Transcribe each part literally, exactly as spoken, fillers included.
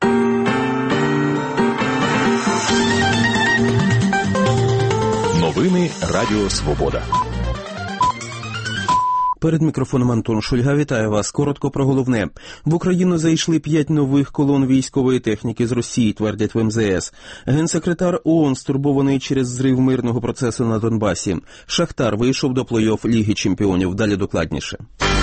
Новини Радіо Свобода. Перед мікрофоном Антон Шульга. Вітаю вас. Коротко про головне. В Україну зайшли п'ять нових колон військової техніки з Росії, твердять в ем зе ес. Генсекретар ООН стурбований через зрив мирного процесу на Донбасі. Шахтар вийшов до плей-офф Ліги чемпіонів. Далі докладніше.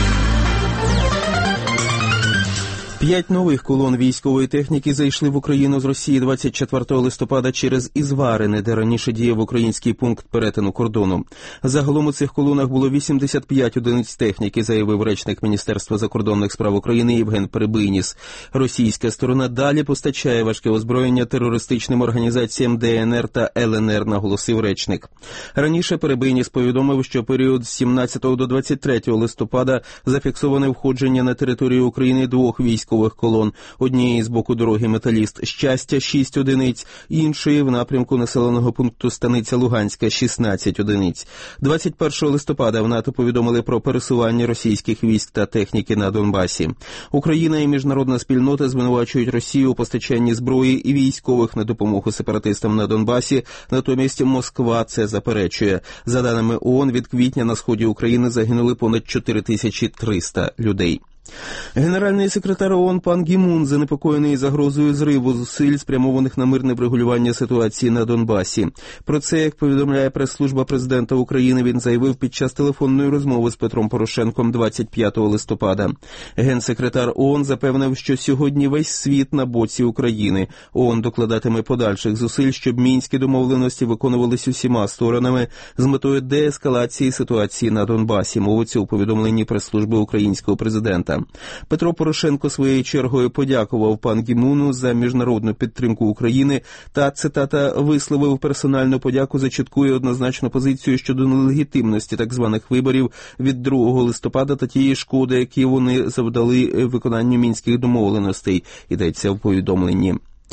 П'ять нових колон військової техніки зайшли в Україну з Росії двадцять четвертого листопада через Ізварине, де раніше діяв український пункт перетину кордону. Загалом у цих колонах було вісімдесят п'ять одиниць техніки, заявив речник Міністерства закордонних справ України Євген Перебийніс. Російська сторона далі постачає важке озброєння терористичним організаціям де ен ер та ел ен ер, наголосив речник. Раніше Перебийніс повідомив, що період з сімнадцятого до двадцять третього листопада зафіксоване входження на територію України двох військових колон. Однієї з боку дороги Металіст Щастя – шість одиниць, іншої в напрямку населеного пункту Станиця Луганська – шістнадцять одиниць. двадцять першого листопада в НАТО повідомили про пересування російських військ та техніки на Донбасі. Україна і міжнародна спільнота звинувачують Росію у постачанні зброї і військових на допомогу сепаратистам на Донбасі, натомість Москва це заперечує. За даними ООН, від квітня на сході України загинули понад чотири тисячі триста людей. Генеральний секретар ООН Пан Гі Мун занепокоєний загрозою зриву зусиль, спрямованих на мирне врегулювання ситуації на Донбасі. Про це, як повідомляє прес-служба президента України, він заявив під час телефонної розмови з Петром Порошенком двадцять п'ятого листопада. Генсекретар ООН запевнив, що сьогодні весь світ на боці України. ООН докладатиме подальших зусиль, щоб мінські домовленості виконувались усіма сторонами з метою деескалації ситуації на Донбасі, мовиться у повідомленні прес-служби українського президента. Петро Порошенко своєю чергою подякував Пан Гі Муну за міжнародну підтримку України та, цитата, висловив персональну подяку за чітку і однозначну позицію щодо нелегітимності так званих виборів від другого листопада та тієї шкоди, які вони завдали виконанню мінських домовленостей, йдеться в повідомленні.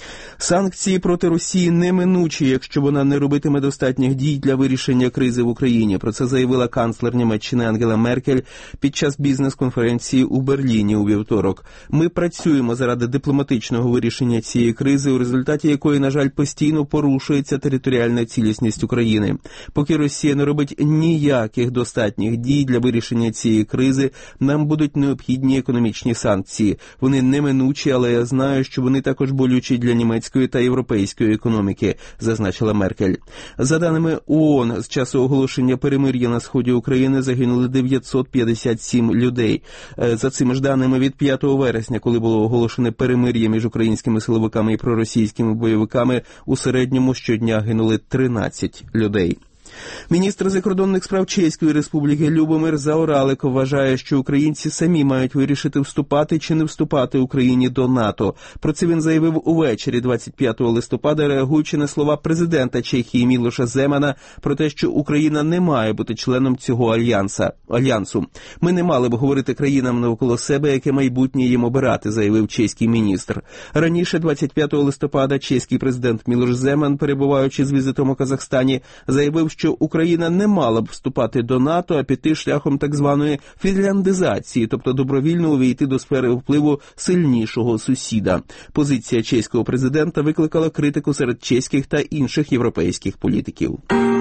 Санкції проти Росії неминучі, якщо вона не робитиме достатніх дій для вирішення кризи в Україні. Про це заявила канцлер Німеччини Ангела Меркель під час бізнес-конференції у Берліні у вівторок. Ми працюємо заради дипломатичного вирішення цієї кризи, у результаті якої, на жаль, постійно порушується територіальна цілісність України. Поки Росія не робить ніяких достатніх дій для вирішення цієї кризи, нам будуть необхідні економічні санкції. Вони неминучі, але я знаю, що вони також болючі для німецької та європейської економіки, зазначила Меркель. За даними ООН, з часу оголошення перемир'я на сході України загинули дев'ятсот п'ятдесят сім людей. За цими ж даними, від п'ятого вересня, коли було оголошене перемир'я між українськими силовиками і проросійськими бойовиками, у середньому щодня гинули тринадцять людей. Міністр закордонних справ Чеської Республіки Любомир Заоралек вважає, що українці самі мають вирішити, вступати чи не вступати Україні до НАТО. Про це він заявив увечері двадцять п'ятого листопада, реагуючи на слова президента Чехії Мілоша Земана про те, що Україна не має бути членом цього альянса, альянсу. Ми не мали б говорити країнам навколо себе, яке майбутнє їм обирати, заявив чеський міністр. Раніше, двадцять п'ятого листопада, чеський президент Мілош Земан, перебуваючи з візитом у Казахстані, заявив, що Україна не мала б вступати до НАТО, а піти шляхом так званої фінляндизації, тобто добровільно увійти до сфери впливу сильнішого сусіда. Позиція чеського президента викликала критику серед чеських та інших європейських політиків.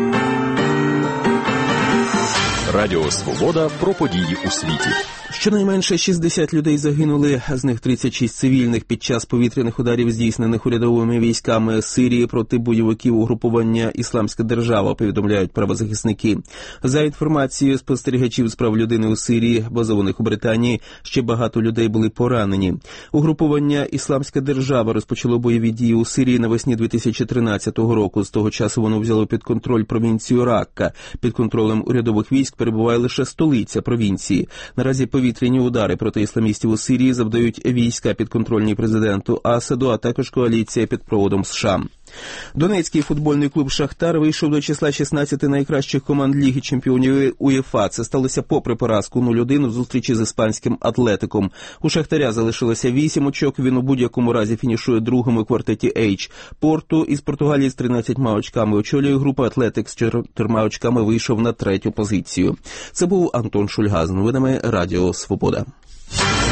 Радіо Свобода про події у світі. Щонайменше шістдесят людей загинули, з них тридцять шість цивільних під час повітряних ударів, здійснених урядовими військами Сирії проти бойовиків угрупування «Ісламська держава», повідомляють правозахисники. За інформацією спостерігачів з прав людини у Сирії, базованих у Британії, ще багато людей були поранені. Угрупування «Ісламська держава» розпочало бойові дії у Сирії навесні дві тисячі тринадцятого року. З того часу воно взяло під контроль провінцію Ракка. Під контролем урядових військ перебуває лише столиця провінції. Наразі повітряні удари проти ісламістів у Сирії завдають війська підконтрольні президенту Асаду, а також коаліція під проводом США. Донецький футбольний клуб «Шахтар» вийшов до числа шістнадцяти найкращих команд Ліги чемпіонів УЄФА. Це сталося попри поразку нуль один у зустрічі з іспанським «Атлетиком». У «Шахтаря» залишилося вісім очок, він у будь-якому разі фінішує другим у квартеті H. Порту із Португалії з тринадцятьма очками очолює група, «Атлетик» з чотирма очками вийшов на третю позицію. Це був Антон Шульга з новинами Радіо Свобода.